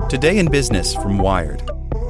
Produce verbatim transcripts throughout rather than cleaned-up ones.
Today in Business from Wired.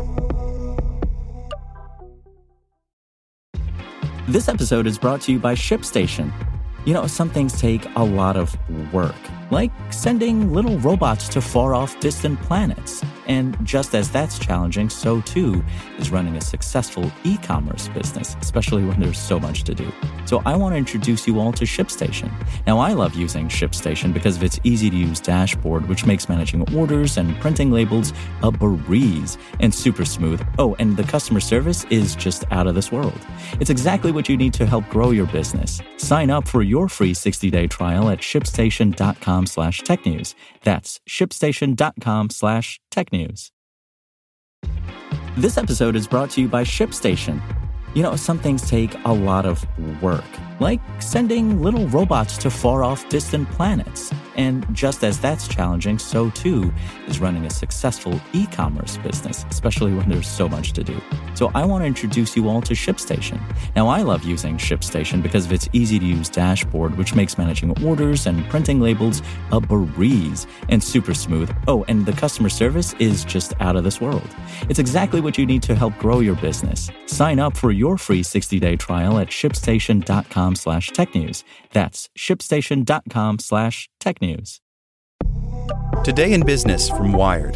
This episode is brought to you by ShipStation. You know, some things take a lot of work, like sending little robots to far-off distant planets. And just as that's challenging, so too is running a successful e-commerce business, especially when there's so much to do. So I want to introduce you all to ShipStation. Now, I love using ShipStation because of its easy-to-use dashboard, which makes managing orders and printing labels a breeze and super smooth. Oh, and the customer service is just out of this world. It's exactly what you need to help grow your business. Sign up for your free sixty-day trial at shipstation.com slash tech news. That's shipstation.com slash tech news. This episode is brought to you by ShipStation. You know, some things take a lot of work, like sending little robots to far-off distant planets. And just as that's challenging, so too is running a successful e-commerce business, especially when there's so much to do. So I want to introduce you all to ShipStation. Now, I love using ShipStation because of its easy-to-use dashboard, which makes managing orders and printing labels a breeze and super smooth. Oh, and the customer service is just out of this world. It's exactly what you need to help grow your business. Sign up for your free sixty-day trial at shipstation.com slash tech news. That's shipstation.com slash tech news. Today in Business from Wired.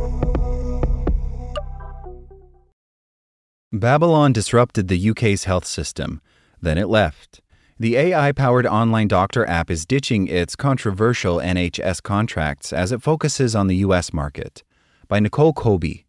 Babylon disrupted the U K's health system. Then it left. The A I-powered online doctor app is ditching its controversial N H S contracts as it focuses on the U S market. By Nicole Kobe.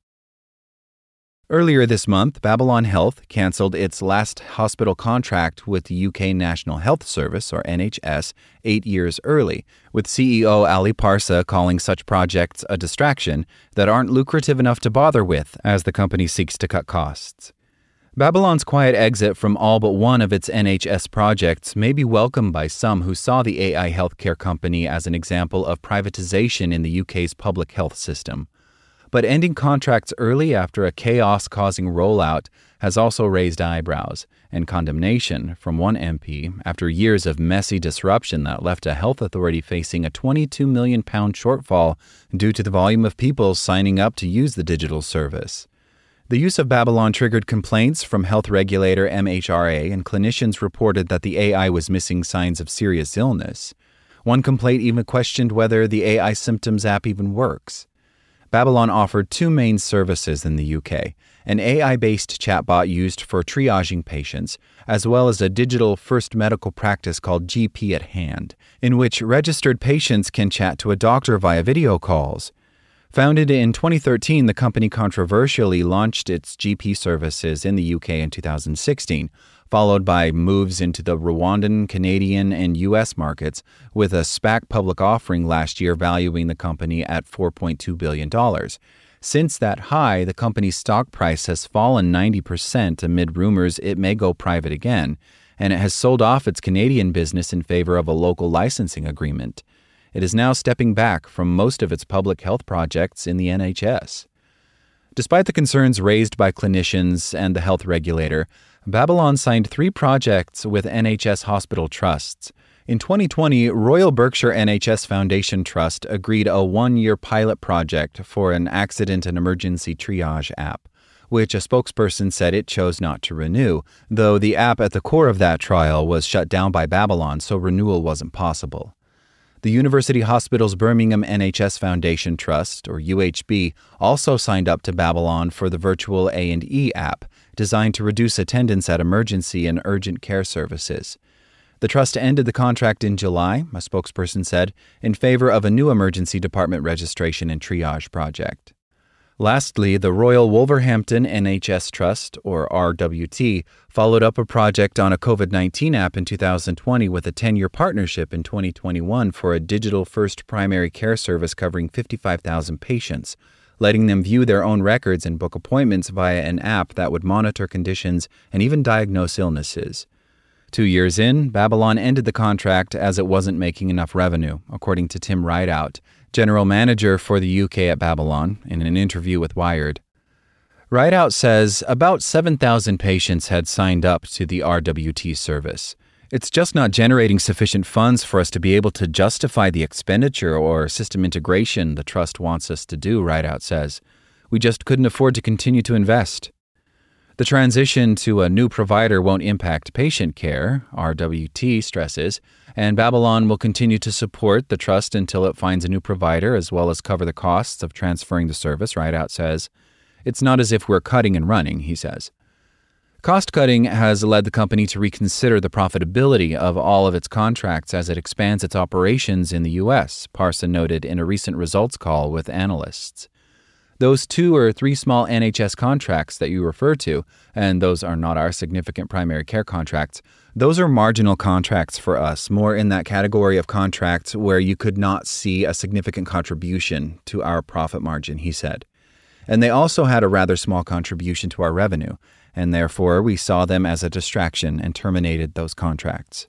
Earlier this month, Babylon Health canceled its last hospital contract with the U K National Health Service, or N H S, eight years early, with C E O Ali Parsa calling such projects a distraction that aren't lucrative enough to bother with as the company seeks to cut costs. Babylon's quiet exit from all but one of its N H S projects may be welcomed by some who saw the A I healthcare company as an example of privatization in the U K's public health system. But ending contracts early after a chaos-causing rollout has also raised eyebrows and condemnation from one M P after years of messy disruption that left a health authority facing a twenty-two million pound shortfall due to the volume of people signing up to use the digital service. The use of Babylon triggered complaints from health regulator M H R A, and clinicians reported that the A I was missing signs of serious illness. One complaint even questioned whether the A I Symptoms app even works. Babylon offered two main services in the U K, an A I-based chatbot used for triaging patients, as well as a digital first medical practice called G P at Hand, in which registered patients can chat to a doctor via video calls. Founded in twenty thirteen, the company controversially launched its G P services in the U K in two thousand sixteen, followed by moves into the Rwandan, Canadian, and U S markets, with a SPAC public offering last year valuing the company at four point two billion dollars. Since that high, the company's stock price has fallen ninety percent amid rumors it may go private again, and it has sold off its Canadian business in favor of a local licensing agreement. It is now stepping back from most of its public health projects in the N H S. Despite the concerns raised by clinicians and the health regulator, Babylon signed three projects with N H S hospital trusts. In twenty twenty, Royal Berkshire N H S Foundation Trust agreed a one-year pilot project for an accident and emergency triage app, which a spokesperson said it chose not to renew, though the app at the core of that trial was shut down by Babylon, so renewal wasn't possible. The University Hospitals Birmingham N H S Foundation Trust, or U H B, also signed up to Babylon for the virtual A and E app, designed to reduce attendance at emergency and urgent care services. The trust ended the contract in July, a spokesperson said, in favor of a new emergency department registration and triage project. Lastly, the Royal Wolverhampton N H S Trust, or R W T, followed up a project on a covid nineteen app in two thousand twenty with a ten-year partnership in twenty twenty-one for a digital-first primary care service covering fifty-five thousand patients, letting them view their own records and book appointments via an app that would monitor conditions and even diagnose illnesses. Two years in, Babylon ended the contract as it wasn't making enough revenue, according to Tim Rideout, general manager for the U K at Babylon, in an interview with Wired. Rideout says about seven thousand patients had signed up to the R W T service. It's just not generating sufficient funds for us to be able to justify the expenditure or system integration the trust wants us to do, Rideout says. We just couldn't afford to continue to invest. The transition to a new provider won't impact patient care, R W T stresses, and Babylon will continue to support the trust until it finds a new provider as well as cover the costs of transferring the service, Rideout says. It's not as if we're cutting and running, he says. Cost-cutting has led the company to reconsider the profitability of all of its contracts as it expands its operations in the U S, Parsa noted in a recent results call with analysts. Those two or three small N H S contracts that you refer to, and those are not our significant primary care contracts, those are marginal contracts for us, more in that category of contracts where you could not see a significant contribution to our profit margin, he said. And they also had a rather small contribution to our revenue, and therefore we saw them as a distraction and terminated those contracts.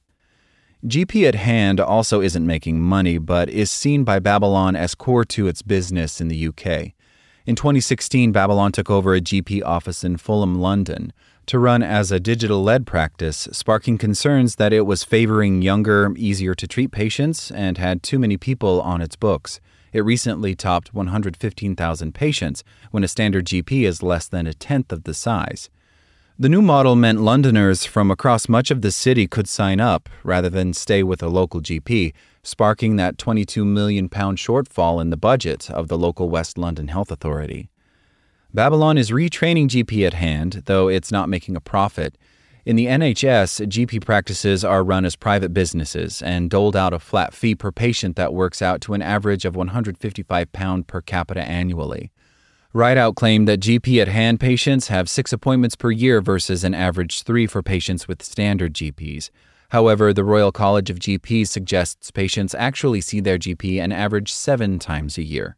G P at Hand also isn't making money, but is seen by Babylon as core to its business in the U K. In twenty sixteen, Babylon took over a G P office in Fulham, London, to run as a digital-led practice, sparking concerns that it was favoring younger, easier-to-treat patients and had too many people on its books. It recently topped one hundred fifteen thousand patients, when a standard G P is less than a tenth of the size. The new model meant Londoners from across much of the city could sign up, rather than stay with a local G P, sparking that twenty-two million pound shortfall in the budget of the local West London Health Authority. Babylon is retraining G P at Hand, though it's not making a profit. In the N H S, G P practices are run as private businesses and doled out a flat fee per patient that works out to an average of one hundred fifty-five pounds per capita annually. Rideout claimed that G P at Hand patients have six appointments per year versus an average three for patients with standard G Ps. However, the Royal College of G Ps suggests patients actually see their G P an average seven times a year.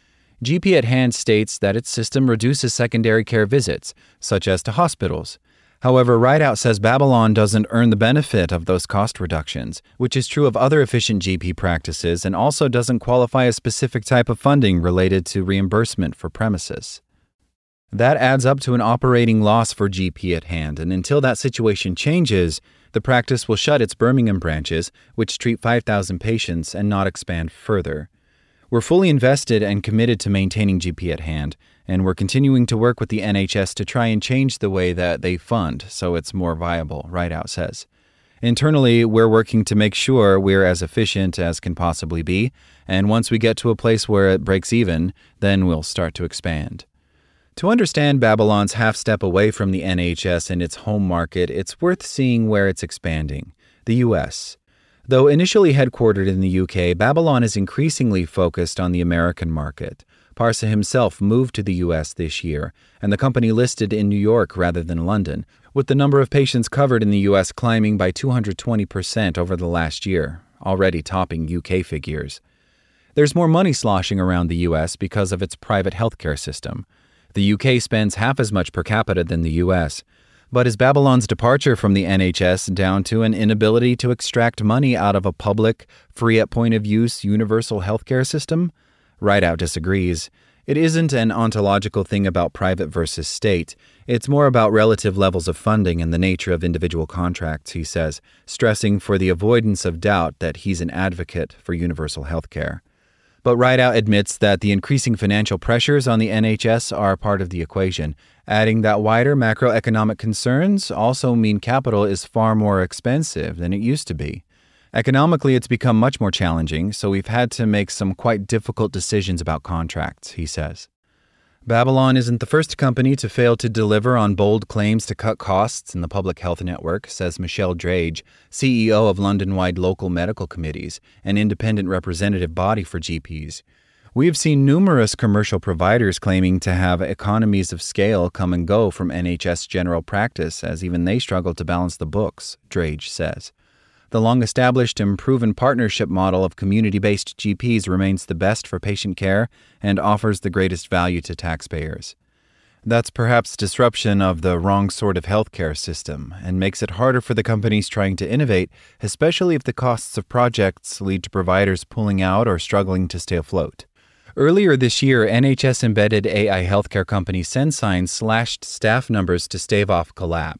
G P at Hand states that its system reduces secondary care visits, such as to hospitals. However, Rideout says Babylon doesn't earn the benefit of those cost reductions, which is true of other efficient G P practices and also doesn't qualify a specific type of funding related to reimbursement for premises. That adds up to an operating loss for G P at Hand, and until that situation changes, the practice will shut its Birmingham branches, which treat five thousand patients, and not expand further. We're fully invested and committed to maintaining G P at Hand, and we're continuing to work with the N H S to try and change the way that they fund so it's more viable, Rideout says. Internally, we're working to make sure we're as efficient as can possibly be, and once we get to a place where it breaks even, then we'll start to expand. To understand Babylon's half-step away from the N H S and its home market, it's worth seeing where it's expanding, the U S. Though initially headquartered in the U K, Babylon is increasingly focused on the American market. Parsa himself moved to the U S this year, and the company listed in New York rather than London, with the number of patients covered in the U S climbing by two hundred twenty percent over the last year, already topping U K figures. There's more money sloshing around the U S because of its private healthcare system. The U K spends half as much per capita than the U S, but is Babylon's departure from the N H S down to an inability to extract money out of a public, free at point-of-use universal healthcare system? Rideout disagrees. It isn't an ontological thing about private versus state. It's more about relative levels of funding and the nature of individual contracts, he says, stressing for the avoidance of doubt that he's an advocate for universal healthcare. But Rideout admits that the increasing financial pressures on the N H S are part of the equation, adding that wider macroeconomic concerns also mean capital is far more expensive than it used to be. Economically, it's become much more challenging, so we've had to make some quite difficult decisions about contracts, he says. Babylon isn't the first company to fail to deliver on bold claims to cut costs in the public health network, says Michelle Drage, C E O of London-wide Local Medical Committees, an independent representative body for G Ps. We have seen numerous commercial providers claiming to have economies of scale come and go from N H S general practice as even they struggle to balance the books, Drage says. The long-established and proven partnership model of community-based G Ps remains the best for patient care and offers the greatest value to taxpayers. That's perhaps disruption of the wrong sort of healthcare system and makes it harder for the companies trying to innovate, especially if the costs of projects lead to providers pulling out or struggling to stay afloat. Earlier this year, N H S-embedded A I healthcare company SenSign slashed staff numbers to stave off collapse.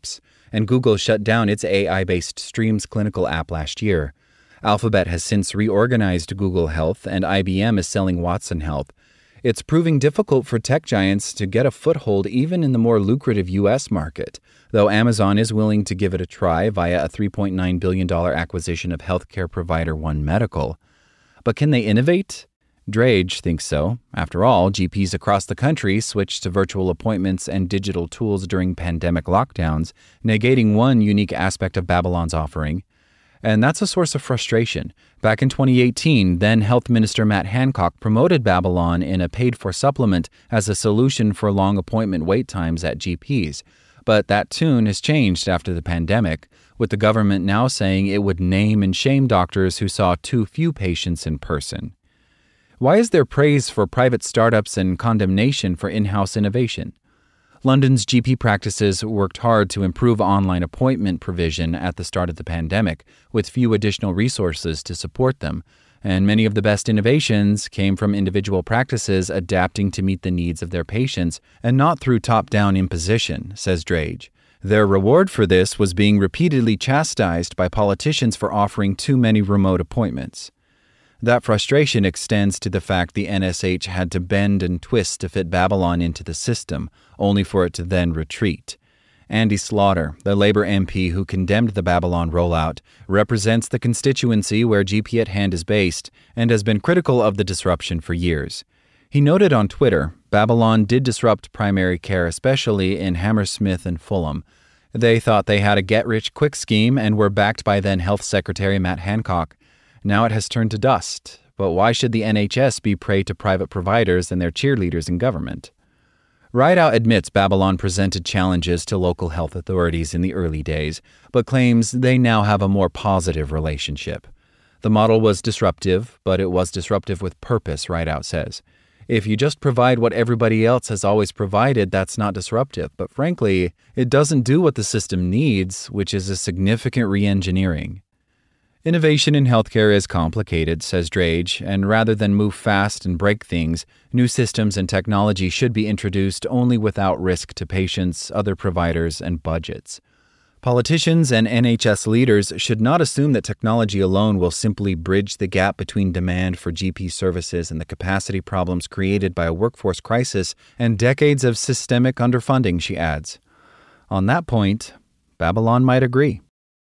and Google shut down its A I-based Streams clinical app last year. Alphabet has since reorganized Google Health, and I B M is selling Watson Health. It's proving difficult for tech giants to get a foothold even in the more lucrative U S market, though Amazon is willing to give it a try via a three point nine billion dollars acquisition of healthcare provider One Medical. But can they innovate? Drage thinks so. After all, G Ps across the country switched to virtual appointments and digital tools during pandemic lockdowns, negating one unique aspect of Babylon's offering. And that's a source of frustration. Back in twenty eighteen, then Health Minister Matt Hancock promoted Babylon in a paid-for supplement as a solution for long appointment wait times at G Ps. But that tune has changed after the pandemic, with the government now saying it would name and shame doctors who saw too few patients in person. Why is there praise for private startups and condemnation for in-house innovation? London's G P practices worked hard to improve online appointment provision at the start of the pandemic, with few additional resources to support them, and many of the best innovations came from individual practices adapting to meet the needs of their patients and not through top-down imposition, says Drage. Their reward for this was being repeatedly chastised by politicians for offering too many remote appointments. That frustration extends to the fact the N S H had to bend and twist to fit Babylon into the system, only for it to then retreat. Andy Slaughter, the Labour M P who condemned the Babylon rollout, represents the constituency where G P at Hand is based and has been critical of the disruption for years. He noted on Twitter, Babylon did disrupt primary care, especially in Hammersmith and Fulham. They thought they had a get-rich-quick scheme and were backed by then Health Secretary Matt Hancock. Now it has turned to dust, but why should the N H S be prey to private providers and their cheerleaders in government? Rideout admits Babylon presented challenges to local health authorities in the early days, but claims they now have a more positive relationship. The model was disruptive, but it was disruptive with purpose, Rideout says. If you just provide what everybody else has always provided, that's not disruptive, but frankly, it doesn't do what the system needs, which is a significant re-engineering. Innovation in healthcare is complicated, says Drage, and rather than move fast and break things, new systems and technology should be introduced only without risk to patients, other providers, and budgets. Politicians and N H S leaders should not assume that technology alone will simply bridge the gap between demand for G P services and the capacity problems created by a workforce crisis and decades of systemic underfunding, she adds. On that point, Babylon might agree.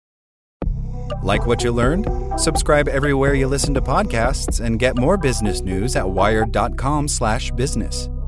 Like what you learned? Subscribe everywhere you listen to podcasts and get more business news at wired dot com slash business.